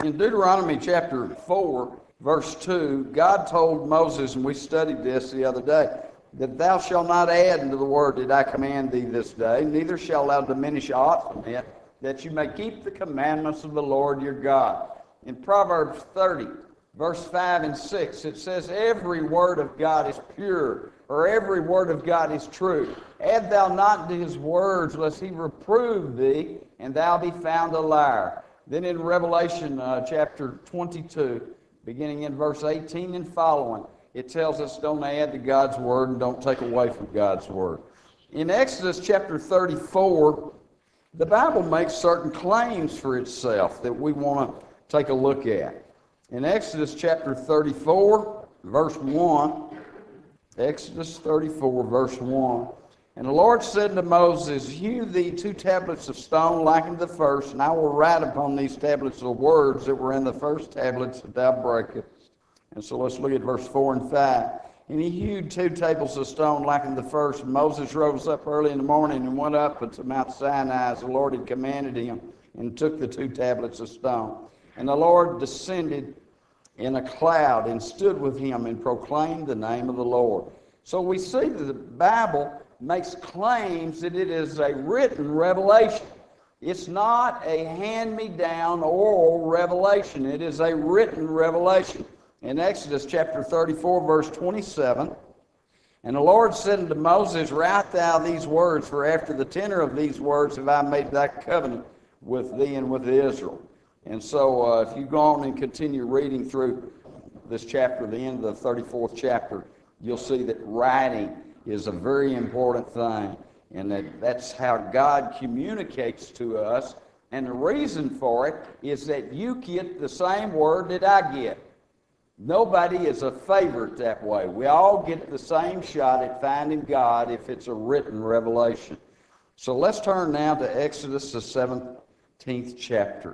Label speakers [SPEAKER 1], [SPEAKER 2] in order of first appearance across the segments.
[SPEAKER 1] In Deuteronomy chapter 4, verse 2, God told Moses, and we studied this the other day, that thou shalt not add unto the word that I command thee this day, neither shalt thou diminish aught from it, that you may keep the commandments of the Lord your God. In Proverbs 30, verse 5 and 6, it says, every word of God is pure, or every word of God is true. Add thou not to his words, lest he reprove thee, and thou be found a liar. Then in Revelation chapter 22, beginning in verse 18 and following, it tells us don't add to God's word and don't take away from God's word. In Exodus chapter 34, the Bible makes certain claims for itself that we want to take a look at. In Exodus chapter 34, verse 1, Exodus 34, verse 1, and the Lord said to Moses, hew thee 2 tablets of stone like unto the first, and I will write upon these tablets the words that were in the first tablets that thou breakest. And so let's look at verse 4 and 5. And he hewed 2 tables of stone like unto the first. And Moses rose up early in the morning and went up unto Mount Sinai as the Lord had commanded him, and took the 2 tablets of stone. And the Lord descended in a cloud and stood with him and proclaimed the name of the Lord. So we see that the Bible makes claims that it is a written revelation. It's not a hand-me-down oral revelation. It is a written revelation. In Exodus chapter 34, verse 27, and the Lord said unto Moses, write thou these words, for after the tenor of these words have I made thy covenant with thee and with Israel. And so if you go on and continue reading through this chapter, the end of the 34th chapter, you'll see that writing is a very important thing, and that's how God communicates to us. And the reason for it is that you get the same word that I get. Nobody is a favorite that way. We all get the same shot at finding God if it's a written revelation. So let's turn now to Exodus, the 17th chapter.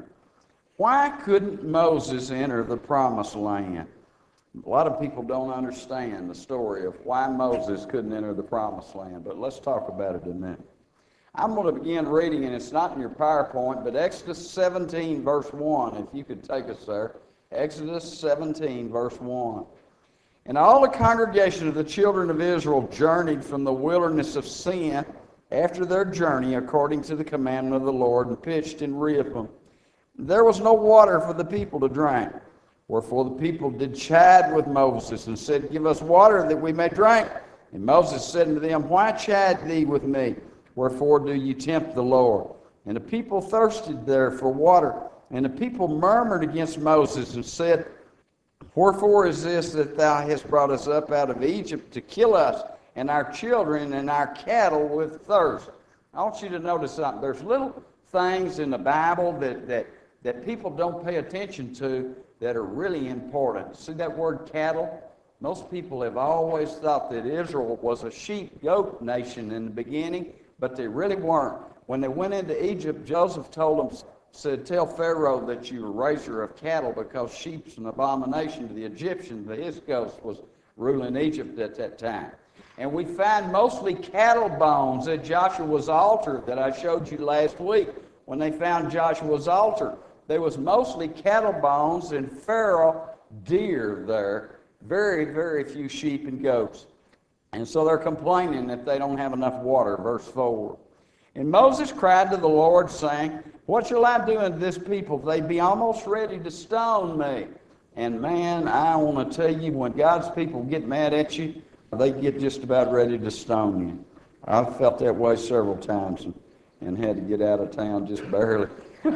[SPEAKER 1] Why couldn't Moses enter the promised land? A lot of people don't understand the story of why Moses couldn't enter the promised land, but let's talk about it in a minute. I'm going to begin reading, and it's not in your PowerPoint, but Exodus 17, verse 1, if you could take us there. Exodus 17, verse 1. And all the congregation of the children of Israel journeyed from the wilderness of Sin after their journey according to the commandment of the Lord, and pitched in Rephidim. There was no water for the people to drink. Wherefore the people did chide with Moses, and said, give us water that we may drink. And Moses said unto them, why chide ye with me? Wherefore do ye tempt the Lord? And the people thirsted there for water. And the people murmured against Moses, and said, wherefore is this that thou hast brought us up out of Egypt to kill us and our children and our cattle with thirst? I want you to notice something. There's little things in the Bible that people don't pay attention to that are really important. See that word cattle? Most people have always thought that Israel was a sheep-goat nation in the beginning, but they really weren't. When they went into Egypt, Joseph told them, said, tell Pharaoh that you're a raiser of cattle, because sheep's an abomination to the Egyptians. The Hyksos was ruling Egypt at that time. And we find mostly cattle bones at Joshua's altar that I showed you last week. When they found Joshua's altar, there was mostly cattle bones and feral deer there. Very, very few sheep and goats. And so they're complaining that they don't have enough water, verse 4. And Moses cried to the Lord, saying, what shall I do unto this people? They be almost ready to stone me. And man, I want to tell you, when God's people get mad at you, they get just about ready to stone you. I've felt that way several times and had to get out of town just barely.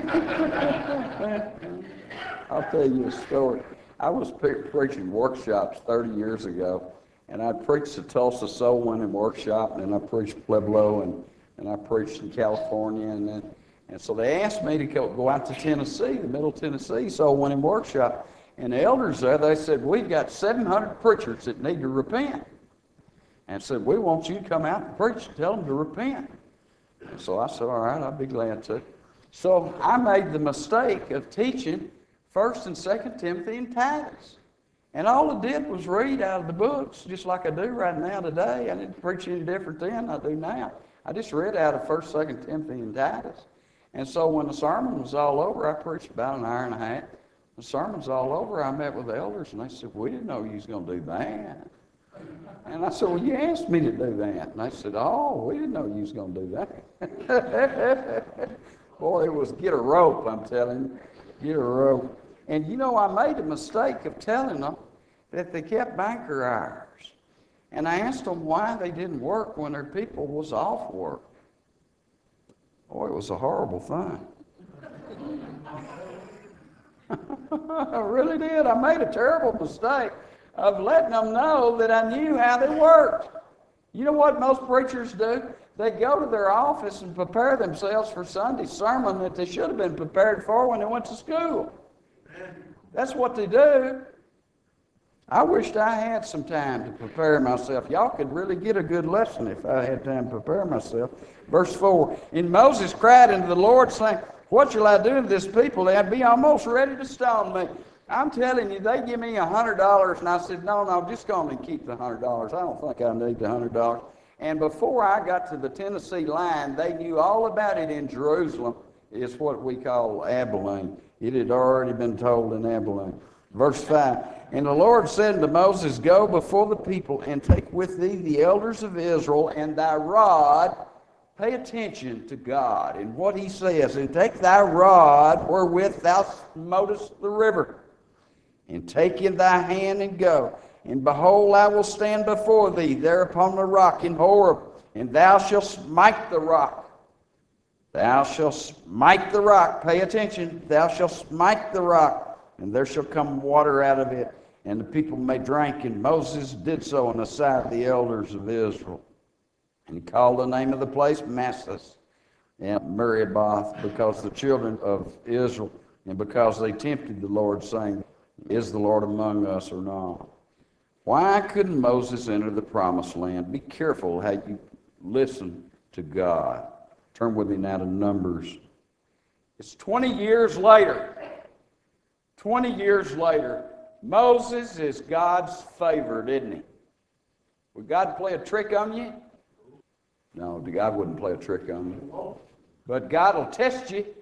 [SPEAKER 1] I'll tell you a story. I was preaching workshops 30 years ago, and I preached the Tulsa Soul Winning Workshop, and then I preached Pueblo, and I preached in California, and so they asked me to go out to Tennessee, the Middle Tennessee Soul Winning Workshop, and the elders there, they said, we've got 700 preachers that need to repent, and said, we want you to come out and preach and tell them to repent. And so I said, all right, I'll be glad to. So I made the mistake of teaching 1st and 2nd Timothy and Titus. And all I did was read out of the books, just like I do right now today. I didn't preach any different then than I do now. I just read out of 1st, 2nd Timothy and Titus. And so when the sermon was all over, I preached about an hour and a half. The sermon's all over. I met with the elders, and they said, we didn't know you was going to do that. And I said, well, you asked me to do that. And they said, oh, we didn't know you was going to do that. Boy, it was get a rope, I'm telling you. Get a rope. And you know, I made a mistake of telling them that they kept banker hours. And I asked them why they didn't work when their people was off work. Boy, it was a horrible thing. I really did. I made a terrible mistake of letting them know that I knew how they worked. You know what most preachers do? They go to their office and prepare themselves for Sunday's sermon that they should have been prepared for when they went to school. That's what they do. I wished I had some time to prepare myself. Y'all could really get a good lesson if I had time to prepare myself. Verse 4, and Moses cried unto the Lord, saying, what shall I do to this people? They'd be almost ready to stone me. I'm telling you, they give me $100, and I said, no, just go on and keep the $100. I don't think I need the $100. And before I got to the Tennessee line, they knew all about it in Jerusalem. It's what we call Abilene. It had already been told in Abilene. Verse 5, and the Lord said unto Moses, go before the people, and take with thee the elders of Israel, and thy rod. Pay attention to God and what he says, and take thy rod wherewith thou smotest the river, and take in thy hand and go. And behold, I will stand before thee there upon the rock in Horeb, and thou shalt smite the rock. Thou shalt smite the rock. Pay attention. Thou shalt smite the rock, and there shall come water out of it, and the people may drink. And Moses did so in the sight of the elders of Israel. And he called the name of the place Massas and Meribah, because the children of Israel, and because they tempted the Lord, saying, is the Lord among us or not? Why couldn't Moses enter the promised land? Be careful how you listen to God. Turn with me now to Numbers. It's 20 years later. 20 years later. Moses is God's favorite, isn't he? Would God play a trick on you? No, God wouldn't play a trick on you. But God will test you.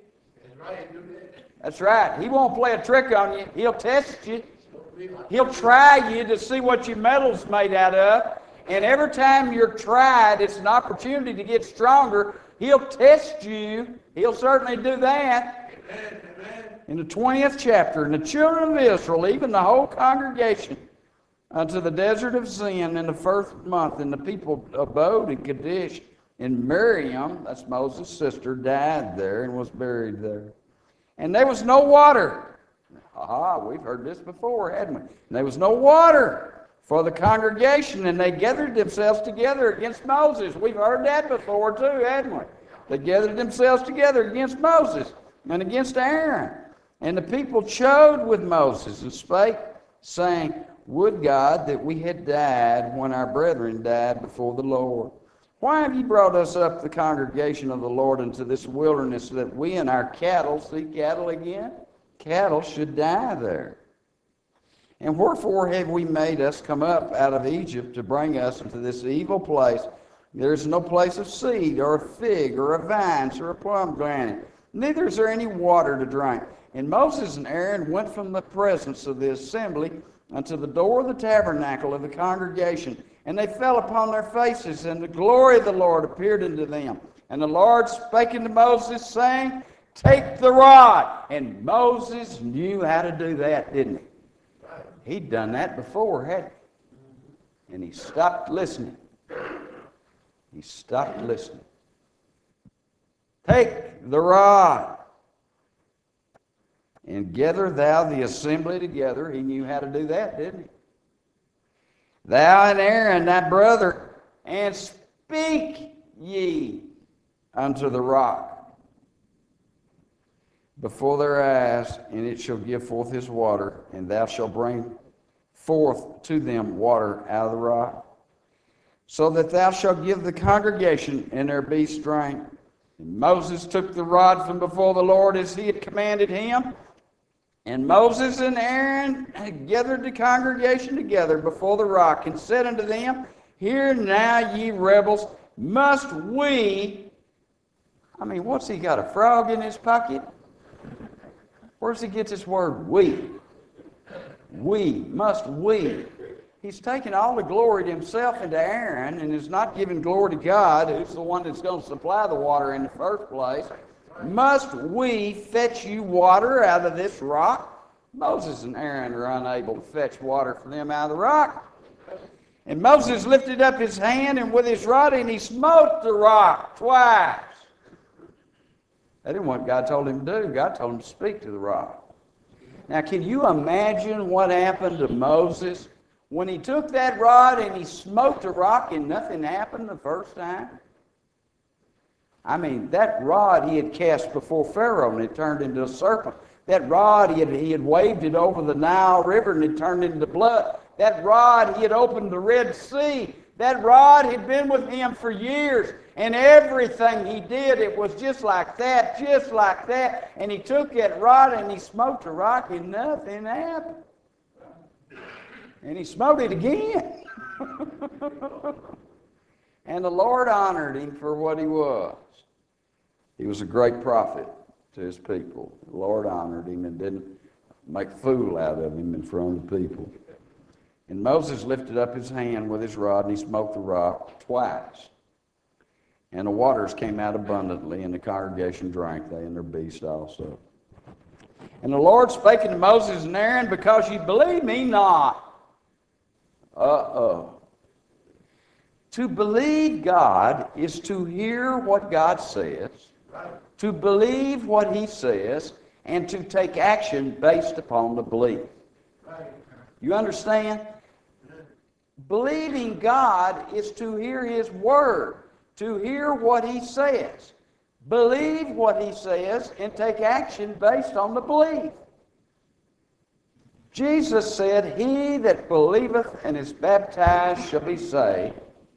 [SPEAKER 1] That's right. He won't play a trick on you. He'll test you. He'll try you to see what your metal's made out of. And every time you're tried, it's an opportunity to get stronger. He'll test you. He'll certainly do that. In the 20th chapter, and the children of Israel, even the whole congregation, unto the desert of Zin in the first month, and the people abode in Kadesh. And Miriam, that's Moses' sister, died there and was buried there. And there was no water. We've heard this before, hadn't we? And there was no water for the congregation, and they gathered themselves together against Moses. We've heard that before too, hadn't we? They gathered themselves together against Moses and against Aaron. And the people chode with Moses and spake, saying, would God that we had died when our brethren died before the Lord. Why have you brought us up the congregation of the Lord into this wilderness, that we and our cattle, see cattle again? Cattle should die there. And wherefore have we made us come up out of Egypt to bring us into this evil place? There is no place of seed, or a fig, or a vine, or a pomegranate. Neither is there any water to drink. And Moses and Aaron went from the presence of the assembly unto the door of the tabernacle of the congregation. And they fell upon their faces, and the glory of the Lord appeared unto them. And the Lord spake unto Moses, saying, take the rod. And Moses knew how to do that, didn't he? He'd done that before, hadn't he? And he stopped listening. He stopped listening. Take the rod, and gather thou the assembly together. He knew how to do that, didn't he? Thou and Aaron thy brother, and speak ye unto the rock before their eyes, and it shall give forth his water, and thou shalt bring forth to them water out of the rock, so that thou shalt give the congregation and their beasts drink. And Moses took the rod from before the Lord as he had commanded him. And Moses and Aaron gathered the congregation together before the rock, and said unto them, hear now, ye rebels, must we... what's he got, a frog in his pocket? Where does he get this word we? We. He's taking all the glory to himself and to Aaron and is not giving glory to God, who's the one that's going to supply the water in the first place. Must we fetch you water out of this rock? Moses and Aaron are unable to fetch water for them out of the rock. And Moses lifted up his hand and with his rod and he smote the rock twice. That isn't what God told him to do. God told him to speak to the rock. Now, can you imagine what happened to Moses when he took that rod and he smote the rock and nothing happened the first time? I mean, that rod he had cast before Pharaoh and it turned into a serpent. That rod, he had waved it over the Nile River and it turned into blood. That rod, he had opened the Red Sea. That rod had been with him for years. And everything he did, it was just like that. And he took that rod and he smote the rock and nothing happened. And he smote it again. And the Lord honored him for what he was. He was a great prophet to his people. The Lord honored him and didn't make a fool out of him in front of the people. And Moses lifted up his hand with his rod and he smote the rock twice. And the waters came out abundantly, and the congregation drank, they and their beasts also. And the Lord spake unto Moses and Aaron, because ye believe me not. To believe God is to hear what God says, to believe what he says, and to take action based upon the belief. You understand? Believing God is to hear his word, to hear what he says, believe what he says, and take action based on the belief. Jesus said, he that believeth and is baptized shall be saved.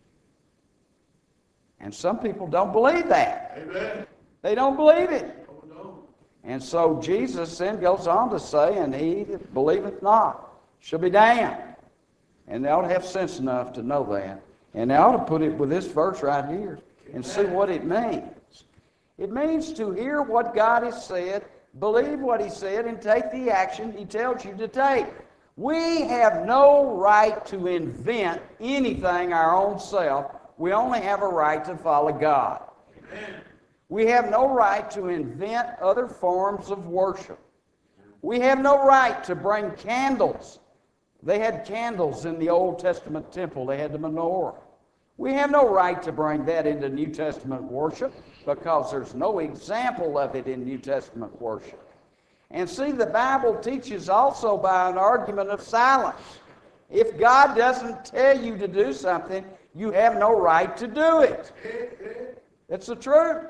[SPEAKER 1] And some people don't believe that. Amen. They don't believe it. Oh, no. And so Jesus then goes on to say, and he that believeth not shall be damned. And they ought to have sense enough to know that. And they ought to put it with this verse right here and see what it means. It means to hear what God has said, believe what he said, and take the action he tells you to take. We have no right to invent anything our own self. We only have a right to follow God. Amen. We have no right to invent other forms of worship. We have no right to bring candles. They had candles in the Old Testament temple. They had the menorah. We have no right to bring that into New Testament worship because there's no example of it in New Testament worship. And see, the Bible teaches also by an argument of silence. If God doesn't tell you to do something, you have no right to do it. That's the truth.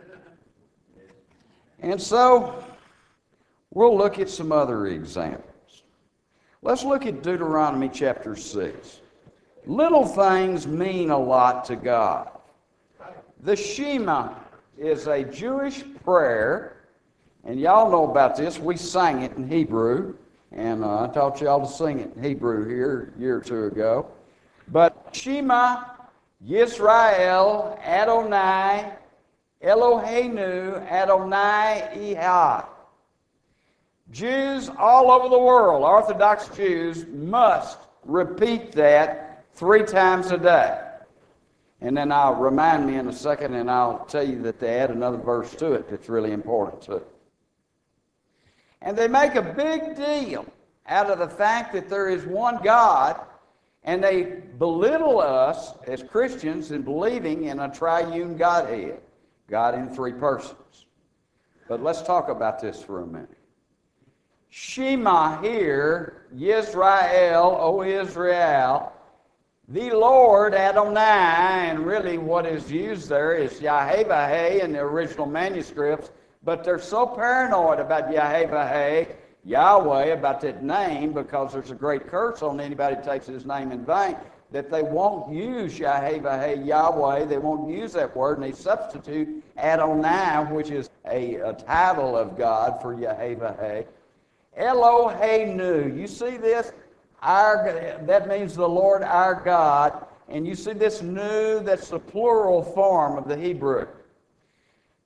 [SPEAKER 1] And so, we'll look at some other examples. Let's look at Deuteronomy chapter 6. Little things mean a lot to God. The Shema is a Jewish prayer, and y'all know about this. We sang it in Hebrew, and I taught y'all to sing it in Hebrew here a year or two ago. But Shema Yisrael Adonai Eloheinu Adonai Ehad. Jews all over the world, Orthodox Jews, must repeat that 3 times a day. And then I'll remind me in a second, and I'll tell you that they add another verse to it that's really important too. And they make a big deal out of the fact that there is one God, and they belittle us as Christians in believing in a triune Godhead, God in 3 persons. But let's talk about this for a minute. Shema here, Yisrael, O Israel, the Lord Adonai, and really what is used there is Yahweh in the original manuscripts, but they're so paranoid about Yahweh, Yahweh, about that name, because there's a great curse on anybody who takes his name in vain, that they won't use Yahweh, Yahweh, they won't use that word, and they substitute Adonai, which is a title of God for Yahweh. Eloheinu. You see this? That means the Lord our God. And you see this nu, that's the plural form of the Hebrew.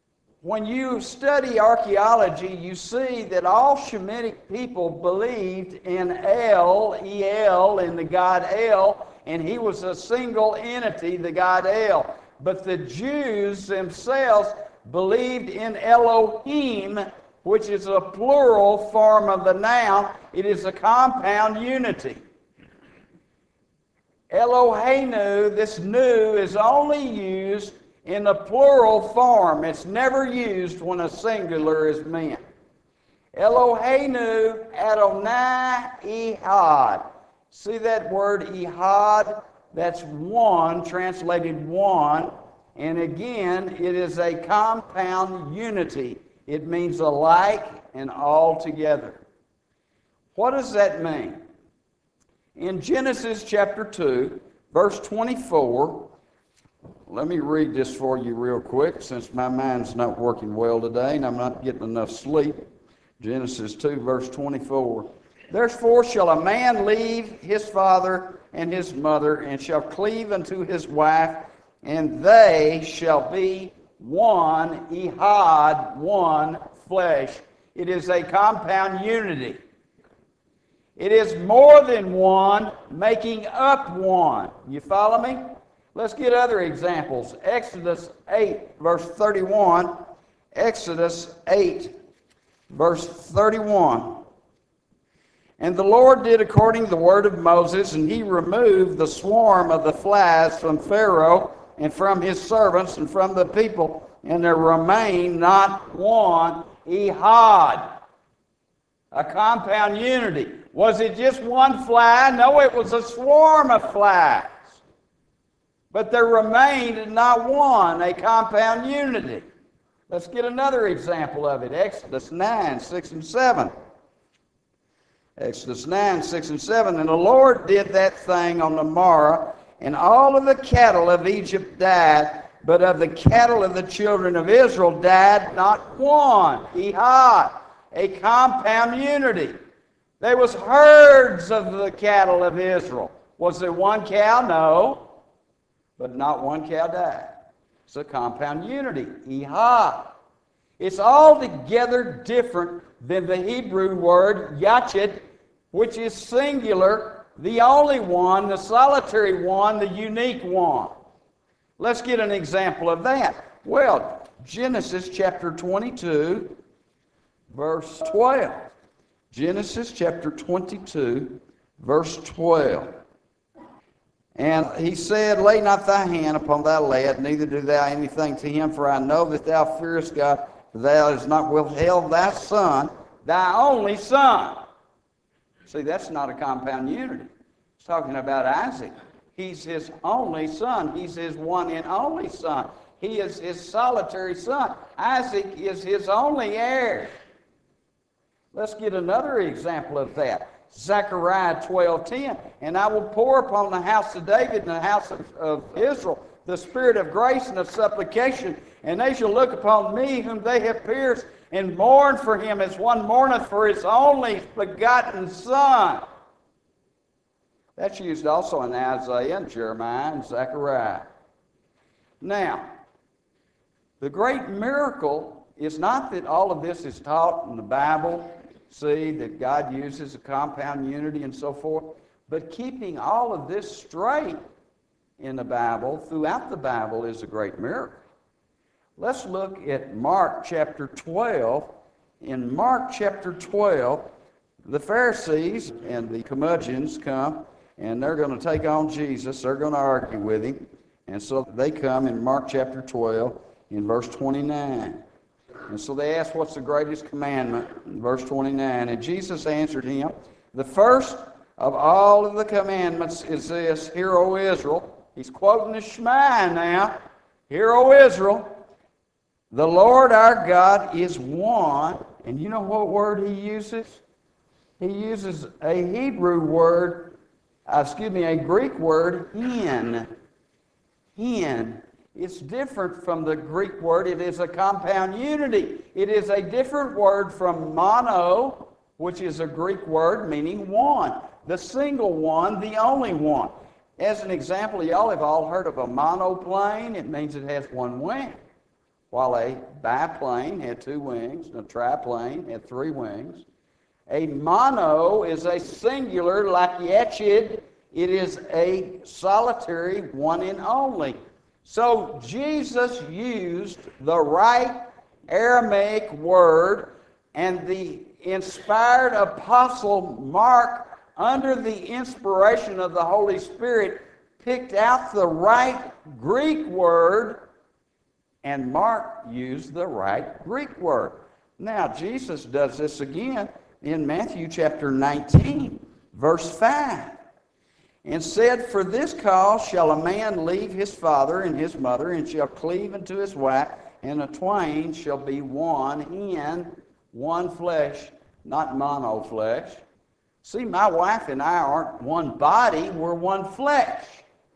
[SPEAKER 1] When you study archaeology, you see that all Shemitic people believed in El, E-L, in the god El, and he was a single entity, the god El. But the Jews themselves believed in Elohim, which is a plural form of the noun. It is a compound unity. Eloheinu, this nu, is only used in the plural form. It's never used when a singular is meant. Eloheinu Adonai Ehad. See that word Ehad? That's one, translated one. And again, it is a compound unity. It means alike and all together. What does that mean? In Genesis chapter 2, verse 24, let me read this for you real quick since my mind's not working well today and I'm not getting enough sleep. Genesis 2, verse 24. Therefore shall a man leave his father and his mother, and shall cleave unto his wife, and they shall be one, Ehad, one flesh. It is a compound unity. It is more than one, making up one. You follow me? Let's get other examples. Exodus 8, verse 31. Exodus 8, verse 31. And the Lord did according to the word of Moses, and he removed the swarm of the flies from Pharaoh and from his servants and from the people, and there remained not one Ehad. A compound unity. Was it just one fly? No, it was a swarm of flies. But there remained not one, a compound unity. Let's get another example of it. Exodus 9, 6 and 7. Exodus 9, 6 and 7. And the Lord did that thing on the morrow, and all of the cattle of Egypt died, but of the cattle of the children of Israel died not one. Ehad, a compound unity. There was herds of the cattle of Israel. Was there one cow? No. But not one cow died. It's a compound unity. Ehad. It's altogether different than the Hebrew word yachid, which is singular, the only one, the solitary one, the unique one. Let's get an example of that. Well, Genesis chapter 22, verse 12. Genesis chapter 22, verse 12. And he said, Lay not thy hand upon thy lad, neither do thou anything to him, for I know that thou fearest God, for thou hast not withheld thy son, thy only son. See, that's not a compound unity. It's talking about Isaac. He's his only son. He's his one and only son. He is his solitary son. Isaac is his only heir. Let's get another example of that. Zechariah 12:10. And I will pour upon the house of David and the house of Israel the spirit of grace and of supplication, and they shall look upon me whom they have pierced, and mourn for him as one mourneth for his only begotten son. That's used also in Isaiah and Jeremiah and Zechariah. Now, the great miracle is not that all of this is taught in the Bible, see, that God uses a compound unity and so forth, but keeping all of this straight in the Bible, throughout the Bible, is a great miracle. Let's look at Mark chapter 12. In Mark chapter 12, the Pharisees and the curmudgeons come, and they're going to take on Jesus. They're going to argue with him. And so they come in Mark chapter 12 in verse 29. And so they ask, what's the greatest commandment? In verse 29. And Jesus answered him, the first of all of the commandments is this, Hear, O Israel. He's quoting the Shema now. Hear, O Israel. The Lord our God is one. And you know what word he uses? He uses a Hebrew word, a Greek word, hin. Hin. It's different from the Greek word. It is a compound unity. It is a different word from mono, which is a Greek word meaning one. The single one, the only one. As an example, y'all have all heard of a monoplane. It means it has one wing. while a biplane had 2 wings, and a triplane had 3 wings. A mono is a singular, like yechid. It is a solitary, one and only. So Jesus used the right Aramaic word, and the inspired apostle Mark, under the inspiration of the Holy Spirit, picked out the right Greek word, and Mark used the right Greek word. Now, Jesus does this again in Matthew chapter 19, verse 5. And said, For this cause shall a man leave his father and his mother, and shall cleave unto his wife, and the twain shall be one in one flesh, not mono flesh. See, my wife and I aren't one body, we're one flesh.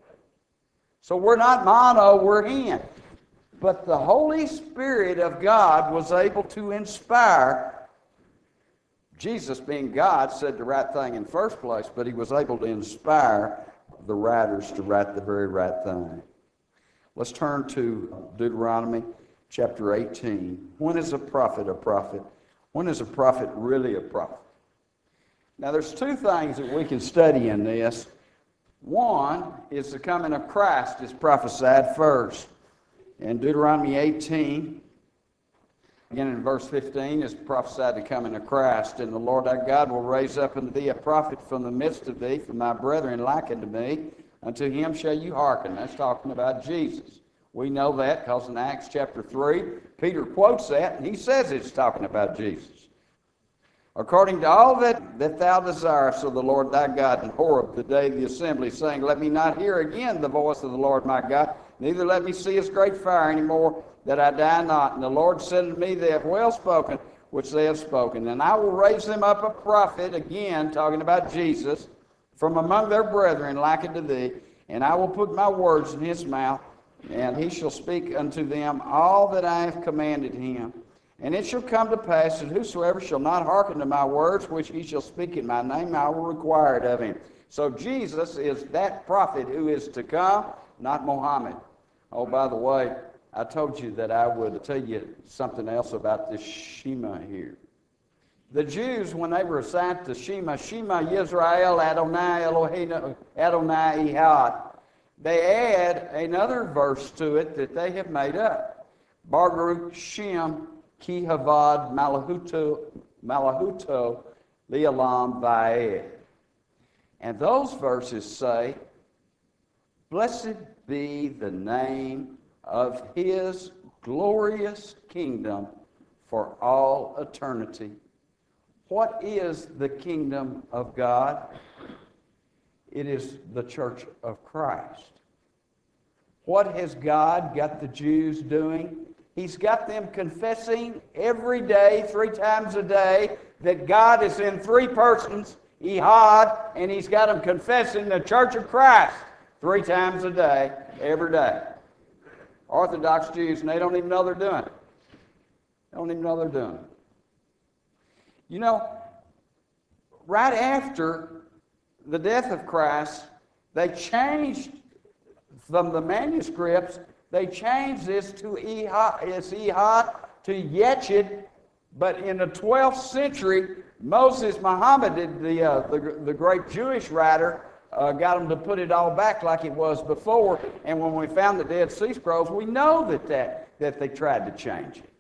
[SPEAKER 1] So we're not mono, we're in. But the Holy Spirit of God was able to inspire. Jesus, being God, said the right thing in the first place, but he was able to inspire the writers to write the very right thing. Let's turn to Deuteronomy chapter 18. When is a prophet a prophet? When is a prophet really a prophet? Now, there's 2 things that we can study in this. One is the coming of Christ is prophesied first. In Deuteronomy 18, again in verse 15, is prophesied the coming of Christ. And the Lord thy God will raise up unto thee a prophet from the midst of thee, from thy brethren like unto me. Unto him shall you hearken. That's talking about Jesus. We know that because in Acts chapter 3, Peter quotes that, and he says it's talking about Jesus. According to all that thou desirest of the Lord thy God in Horeb, the day of the assembly, saying, Let me not hear again the voice of the Lord my God, neither let me see his great fire any more, that I die not. And the Lord said unto me, They have well spoken, which they have spoken. And I will raise them up a prophet, again, talking about Jesus, from among their brethren, like unto thee, and I will put my words in his mouth, and he shall speak unto them all that I have commanded him. And it shall come to pass that whosoever shall not hearken to my words, which he shall speak in my name, I will require it of him. So Jesus is that prophet who is to come, not Muhammad. Oh, by the way, I told you that I would tell you something else about this Shema here. The Jews, when they recite the Shema, Shema Yisrael Adonai Eloheinu Adonai Echad, they add another verse to it that they have made up. Baruch Shem Ki Havad Malahuto Li'olam Va'ed. And those verses say, Blessed be the name of his glorious kingdom for all eternity. What is the kingdom of God? It is the church of Christ. What has God got the Jews doing? He's got them confessing every day, 3 times a day, that God is in 3 persons, Ehad, and he's got them confessing the church of Christ 3 times a day, every day. Orthodox Jews, and they don't even know they're doing it. They don't even know they're doing it. You know, right after the death of Christ, they changed from the manuscripts. They changed this to Ehad, to Yechid, but in the 12th century, Moses Muhammad, the great Jewish writer, got them to put it all back like it was before. And when we found the Dead Sea Scrolls, we know that they tried to change it.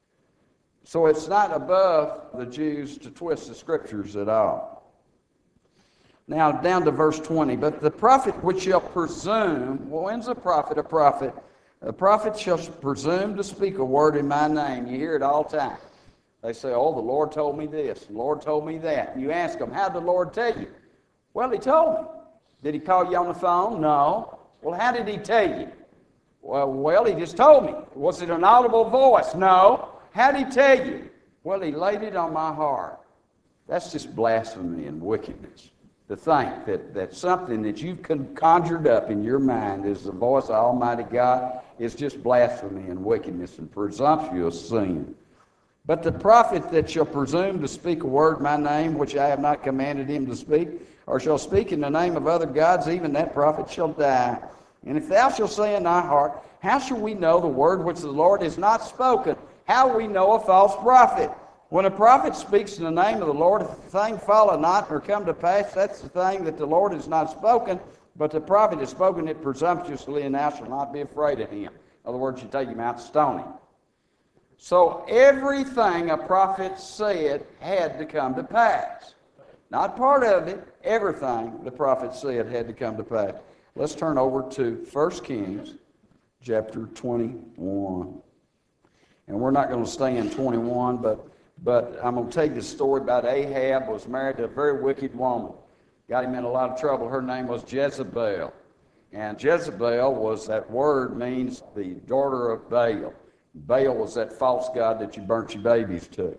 [SPEAKER 1] So it's not above the Jews to twist the Scriptures at all. Now, down to verse 20. But the prophet which shall presume, well, when's a prophet a prophet? A prophet shall presume to speak a word in my name. You hear it all the time. They say, oh, the Lord told me this, the Lord told me that. And you ask them, how did the Lord tell you? Well, he told me. Did he call you on the phone? No. Well, how did he tell you? Well, he just told me. Was it an audible voice? No. How did he tell you? Well, he laid it on my heart. That's just blasphemy and wickedness. To think that something that you've conjured up in your mind is the voice of Almighty God is just blasphemy and wickedness and presumptuous sin. But the prophet that shall presume to speak a word in my name, which I have not commanded him to speak, or shall speak in the name of other gods, even that prophet shall die. And if thou shalt say in thy heart, How shall we know the word which the Lord has not spoken? How we know a false prophet? When a prophet speaks in the name of the Lord, if the thing follow not or come to pass, that's the thing that the Lord has not spoken, but the prophet has spoken it presumptuously, and thou shalt not be afraid of him. In other words, you take him out to stone him. So everything a prophet said had to come to pass. Not part of it, everything the prophet said had to come to pass. Let's turn over to 1 Kings chapter 21. And we're not going to stay in 21, but I'm going to tell you the story about Ahab was married to a very wicked woman. Got him in a lot of trouble. Her name was Jezebel. And Jezebel was, that word means the daughter of Baal. Baal was that false god that you burnt your babies to.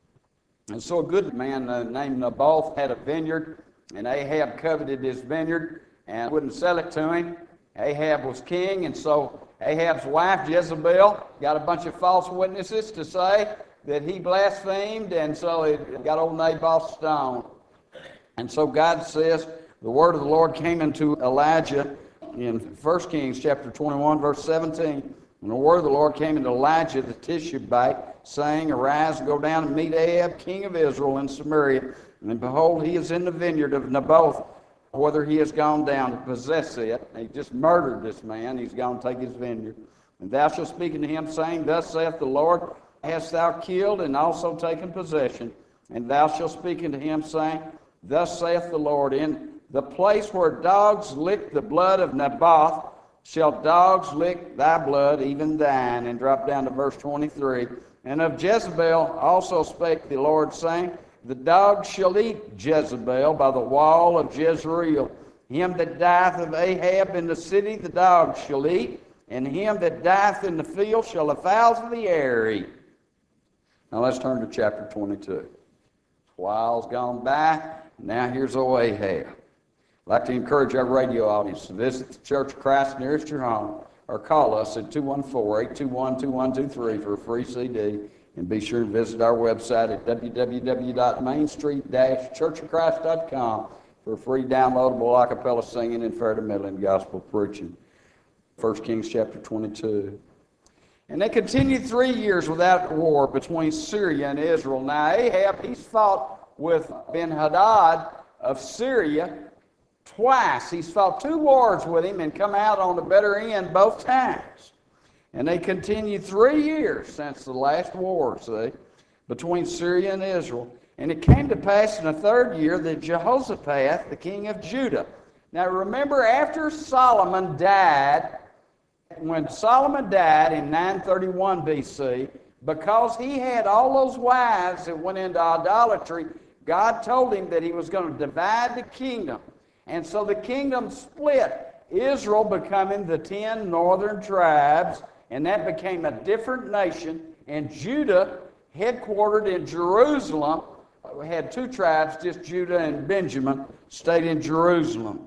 [SPEAKER 1] And so a good man named Naboth had a vineyard, and Ahab coveted his vineyard and wouldn't sell it to him. Ahab was king, and so Ahab's wife, Jezebel, got a bunch of false witnesses to say that he blasphemed, and so it got old Naboth stoned. And so God says, the word of the Lord came into Elijah in 1 Kings chapter 21, verse 17. And the word of the Lord came into Elijah the Tishbite, saying, Arise, go down and meet Ahab, king of Israel, in Samaria. And behold, he is in the vineyard of Naboth, whether he has gone down to possess it. He just murdered this man. He's gone to take his vineyard. And thou shalt speak unto him, saying, Thus saith the Lord, hast thou killed and also taken possession? And thou shalt speak unto him, saying, Thus saith the Lord, in the place where dogs lick the blood of Naboth, shall dogs lick thy blood, even thine. And drop down to verse 23. And of Jezebel also spake the Lord, saying, The dogs shall eat Jezebel by the wall of Jezreel. Him that dieth of Ahab in the city, the dogs shall eat, and him that dieth in the field shall the fowls of the air eat. Now let's turn to chapter 22. A while's gone by, now here's old Ahab. I'd like to encourage our radio audience to visit the Church of Christ nearest your home, or call us at 214-821-2123 for a free CD. And be sure to visit our website at www.mainstreet-churchofchrist.com for free downloadable a cappella singing and fair to middling gospel preaching. 1 Kings chapter 22. And they continued 3 years without war between Syria and Israel. Now Ahab, he's fought with Ben-Hadad of Syria twice. He's fought 2 wars with him and come out on the better end both times. And they continued 3 years since the last war, see, between Syria and Israel. And it came to pass in the 3rd year that Jehoshaphat, the king of Judah. Now remember, after Solomon died, when Solomon died in 931 BC, because he had all those wives that went into idolatry, God told him that he was going to divide the kingdom. And so the kingdom split, Israel becoming the 10 northern tribes, and that became a different nation. And Judah, headquartered in Jerusalem, had 2 tribes, just Judah and Benjamin, stayed in Jerusalem.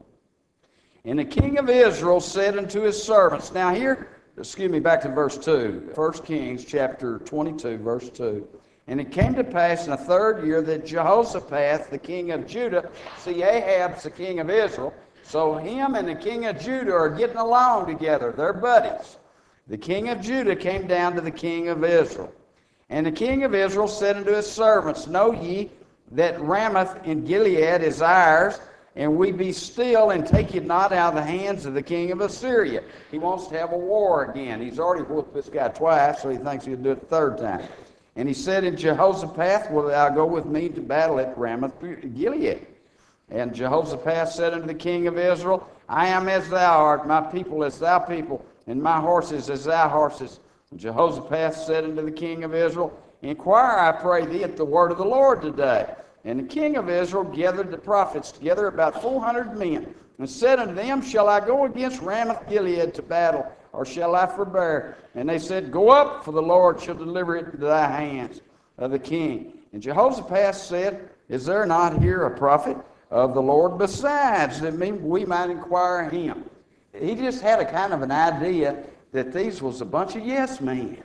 [SPEAKER 1] And the king of Israel said unto his servants, now here, back to verse 2, 1 Kings chapter 22, verse 2. And it came to pass in the 3rd year that Jehoshaphat, the king of Judah, see, Ahab's the king of Israel, so him and the king of Judah are getting along together. They're buddies. The king of Judah came down to the king of Israel. And the king of Israel said unto his servants, Know ye that Ramoth in Gilead is ours, and we be still, and take it not out of the hands of the king of Assyria. He wants to have a war again. He's already whooped this guy twice, so he thinks he'll do it the 3rd time. And he said in Jehoshaphat, Will thou go with me to battle at Ramoth Gilead? And Jehoshaphat said unto the king of Israel, I am as thou art, my people as thy people, and my horses as thy horses. And Jehoshaphat said unto the king of Israel, Inquire, I pray thee, at the word of the Lord today. And the king of Israel gathered the prophets together, about 400 men, and said unto them, Shall I go against Ramoth Gilead to battle, or shall I forbear? And they said, Go up, for the Lord shall deliver it into thy hands of the king. And Jehoshaphat said, Is there not here a prophet of the Lord besides, that we might inquire him? He just had a kind of an idea that these was a bunch of yes men.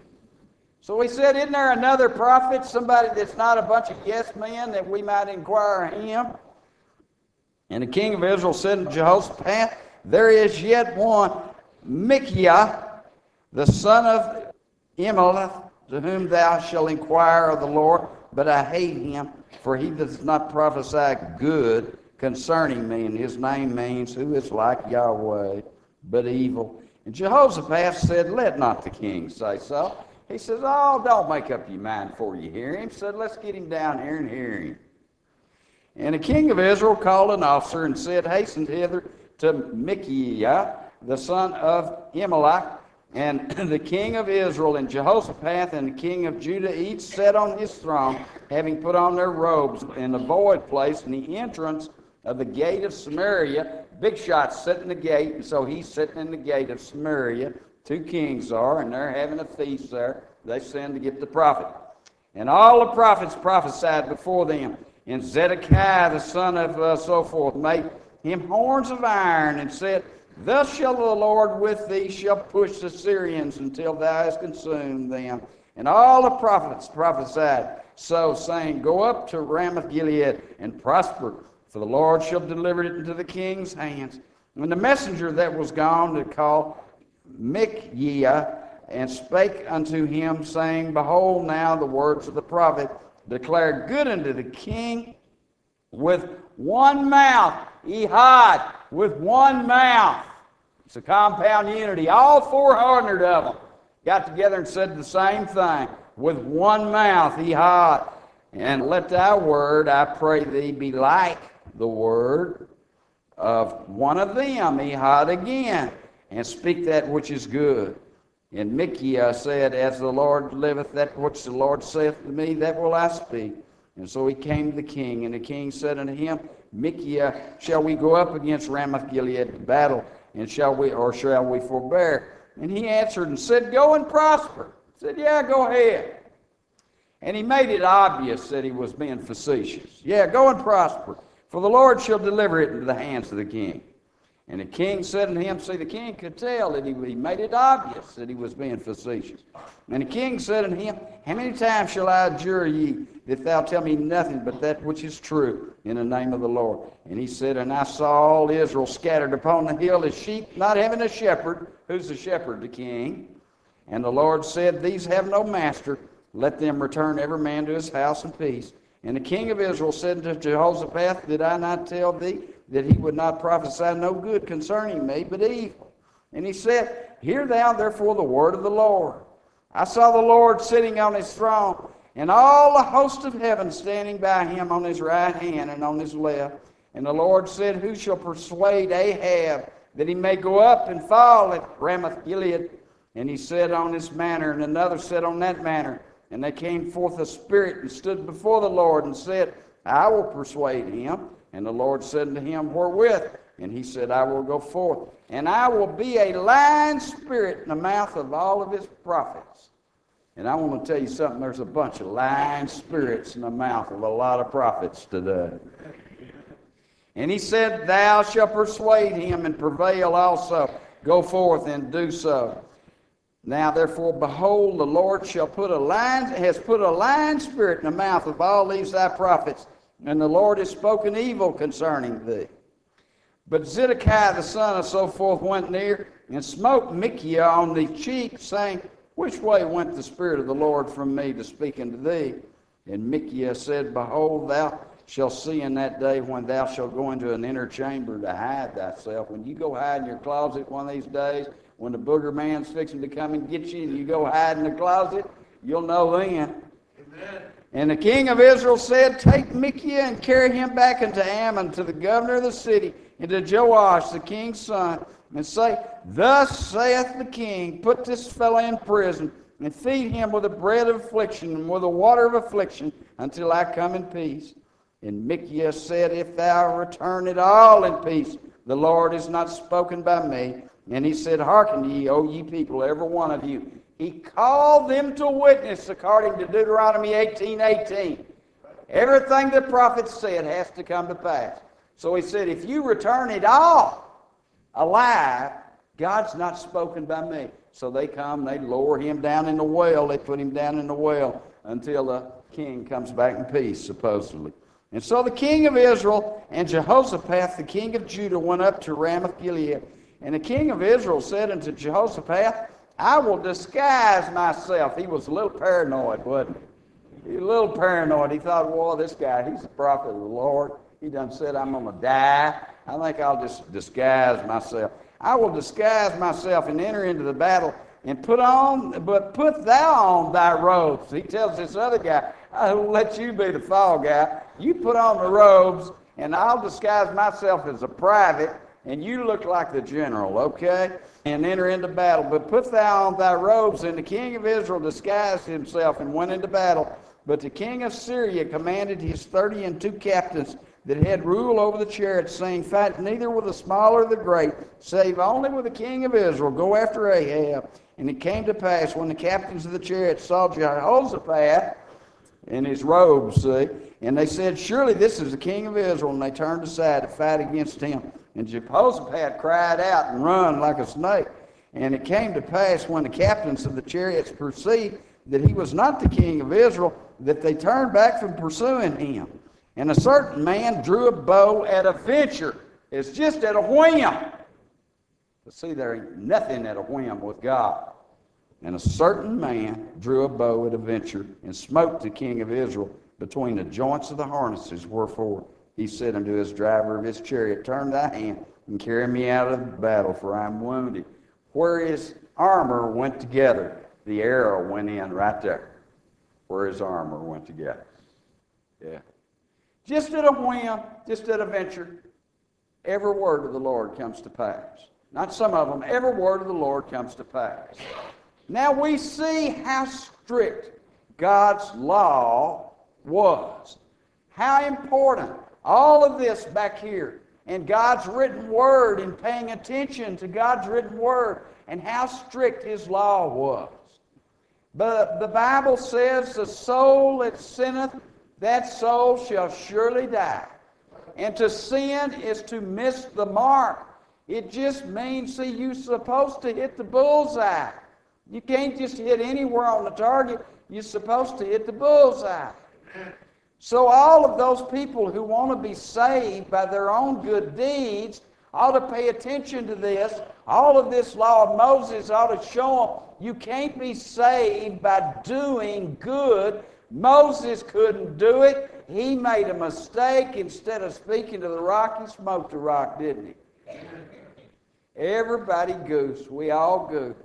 [SPEAKER 1] So he said, Isn't there another prophet, somebody that's not a bunch of yes men, that we might inquire him? And the king of Israel said to Jehoshaphat, There is yet one, Micaiah the son of Emeleth, to whom thou shalt inquire of the Lord, but I hate him, for he does not prophesy good concerning me, and his name means who is like Yahweh, but evil. And Jehoshaphat said, let not the king say so. He says, oh, don't make up your mind before you hear him. He said, let's get him down here and hear him. And the king of Israel called an officer and said, hasten hither to Micaiah, the son of Emelech, and the king of Israel, and Jehoshaphat, and the king of Judah, each sat on his throne, having put on their robes in the void place in the entrance of the gate of Samaria. Big shot's sitting in the gate, and so he's sitting in the gate of Samaria. 2 kings are, and they're having a feast there. They send to get the prophet. And all the prophets prophesied before them. And Zedekiah, the son of so forth, made him horns of iron, and said, thus shall the Lord with thee shall push the Syrians until thou hast consumed them. And all the prophets prophesied so, saying, go up to Ramoth Gilead and prosper, for the Lord shall deliver it into the king's hands. And the messenger that was gone to call Micaiah and spake unto him, saying, behold, now the words of the prophet declare good unto the king with one mouth. Ehad, with one mouth. It's a compound unity. All 400 of them got together and said the same thing. With one mouth, Ehad. And let thy word, I pray thee, be like the word of one of them, Ehad again, and speak that which is good. And Micaiah said, as the Lord liveth, that which the Lord saith to me, that will I speak. And so he came to the king, and the king said unto him, Micaiah, shall we go up against Ramoth Gilead to battle, and shall we forbear? And he answered and said, go and prosper. He said, yeah, go ahead. And he made it obvious that he was being facetious. Yeah, go and prosper, for the Lord shall deliver it into the hands of the king. And the king said unto him, see, the king could tell that he made it obvious that he was being facetious. And the king said unto him, how many times shall I adjure ye that thou tell me nothing but that which is true in the name of the Lord? And he said, and I saw all Israel scattered upon the hill as sheep, not having a shepherd. Who's the shepherd? The king. And the Lord said, these have no master. Let them return every man to his house in peace. And the king of Israel said to Jehoshaphat, did I not tell thee that he would not prophesy no good concerning me, but evil? And he said, hear thou therefore the word of the Lord. I saw the Lord sitting on his throne, and all the host of heaven standing by him on his right hand and on his left. And the Lord said, who shall persuade Ahab that he may go up and fall at Ramoth Gilead? And he said on this manner, and another said on that manner. And they came forth a spirit and stood before the Lord and said, I will persuade him. And the Lord said unto him, wherewith? And he said, I will go forth, and I will be a lying spirit in the mouth of all of his prophets. And I want to tell you something, there's a bunch of lying spirits in the mouth of a lot of prophets today. And he said, thou shalt persuade him and prevail also. Go forth and do so. Now therefore, behold, the Lord has put a lying spirit in the mouth of all these thy prophets, and the Lord has spoken evil concerning thee. But Zedekiah the son of so forth went near and smote Micaiah on the cheek, saying, which way went the Spirit of the Lord from me to speak unto thee? And Micaiah said, behold, thou shalt see in that day when thou shalt go into an inner chamber to hide thyself. When you go hide in your closet one of these days, when the booger man's fixing to come and get you and you go hide in the closet, you'll know then. Amen. And the king of Israel said, take Micaiah and carry him back unto Ammon, to the governor of the city, and to Joash, the king's son, and say, thus saith the king, put this fellow in prison, and feed him with the bread of affliction and with the water of affliction, until I come in peace. And Micaiah said, if thou return at all in peace, the Lord is not spoken by me. And he said, hearken ye, O ye people, every one of you. He called them to witness according to Deuteronomy 18:18. Everything the prophet said has to come to pass. So he said, if you return at all alive, God's not spoken by me. So they come, they lower him down in the well. They put him down in the well until the king comes back in peace, supposedly. And so the king of Israel and Jehoshaphat, the king of Judah, went up to Ramoth Gilead. And the king of Israel said unto Jehoshaphat, I will disguise myself. He was a little paranoid, wasn't he? He was a little paranoid. He thought, well, this guy, he's the prophet of the Lord. He done said I'm going to die. I think I'll just disguise myself. I will disguise myself and enter into the battle and put thou on thy robes. He tells this other guy, I will let you be the fall guy. You put on the robes, and I'll disguise myself as a private, and you look like the general, okay? And enter into battle. But put thou on thy robes, and the king of Israel disguised himself and went into battle. But the king of Syria commanded his 32 captains that had rule over the chariots, saying, fight neither with the small or the great, save only with the king of Israel. Go after Ahab. And it came to pass, when the captains of the chariots saw Jehoshaphat in his robes, see, and they said, surely this is the king of Israel, and they turned aside to fight against him. And Jehoshaphat cried out and run like a snake. And it came to pass, when the captains of the chariots perceived that he was not the king of Israel, that they turned back from pursuing him. And a certain man drew a bow at a venture. It's just at a whim. But see, there ain't nothing at a whim with God. And a certain man drew a bow at a venture and smote the king of Israel between the joints of the harnesses. Wherefore he said unto his driver of his chariot, turn thy hand and carry me out of the battle, for I am wounded. Where his armor went together, the arrow went in right there. Where his armor went together. Yeah. Just at a whim, just at a venture, every word of the Lord comes to pass. Not some of them, every word of the Lord comes to pass. Now we see how strict God's law was. How important all of this back here and God's written word and paying attention to God's written word and how strict his law was. But the Bible says, the soul that sinneth, that soul shall surely die. And to sin is to miss the mark. It just means, see, you're supposed to hit the bullseye. You can't just hit anywhere on the target. You're supposed to hit the bullseye. So all of those people who want to be saved by their own good deeds ought to pay attention to this. All of this law of Moses ought to show them you can't be saved by doing good. Moses couldn't do it. He made a mistake. Instead of speaking to the rock, he smoked the rock, didn't he? Everybody goofs. We all goof.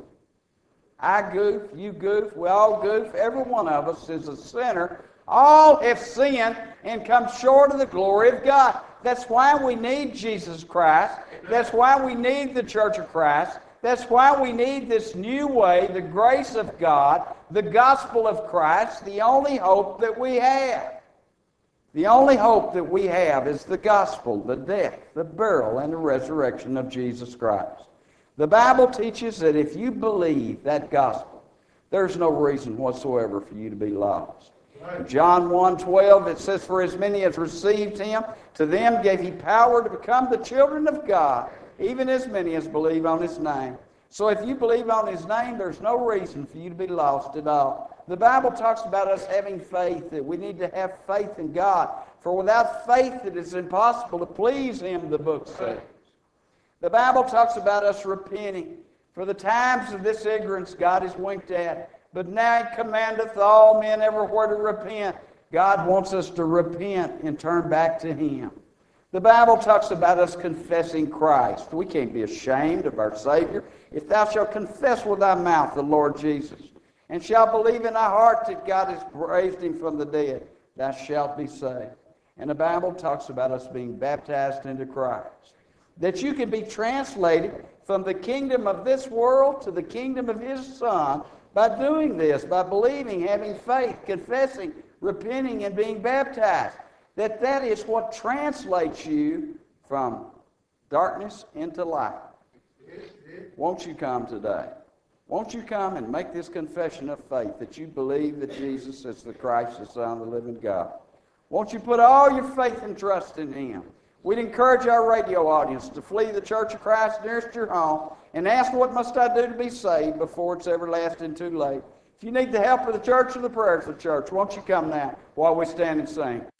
[SPEAKER 1] I goof, you goof, we all goof. Every one of us is a sinner. All have sinned and come short of the glory of God. That's why we need Jesus Christ. That's why we need the Church of Christ. That's why we need this new way, the grace of God, the gospel of Christ, the only hope that we have. The only hope that we have is the gospel, the death, the burial, and the resurrection of Jesus Christ. The Bible teaches that if you believe that gospel, there's no reason whatsoever for you to be lost. In John 1:12, it says, for as many as received him, to them gave he power to become the children of God, even as many as believe on his name. So if you believe on his name, there's no reason for you to be lost at all. The Bible talks about us having faith, that we need to have faith in God. For without faith it is impossible to please him, the book says. The Bible talks about us repenting. For the times of this ignorance God is winked at, but now he commandeth all men everywhere to repent. God wants us to repent and turn back to him. The Bible talks about us confessing Christ. We can't be ashamed of our Savior. If thou shalt confess with thy mouth the Lord Jesus, and shalt believe in thy heart that God has raised him from the dead, thou shalt be saved. And the Bible talks about us being baptized into Christ. That you can be translated from the kingdom of this world to the kingdom of his Son by doing this, by believing, having faith, confessing, repenting, and being baptized. That is what translates you from darkness into light. Won't you come today? Won't you come and make this confession of faith that you believe that Jesus is the Christ, the Son of the living God? Won't you put all your faith and trust in him? We'd encourage our radio audience to flee the Church of Christ nearest your home and ask, what must I do to be saved, before it's everlasting too late. If you need the help of the church or the prayers of the church, won't you come now while we stand and sing?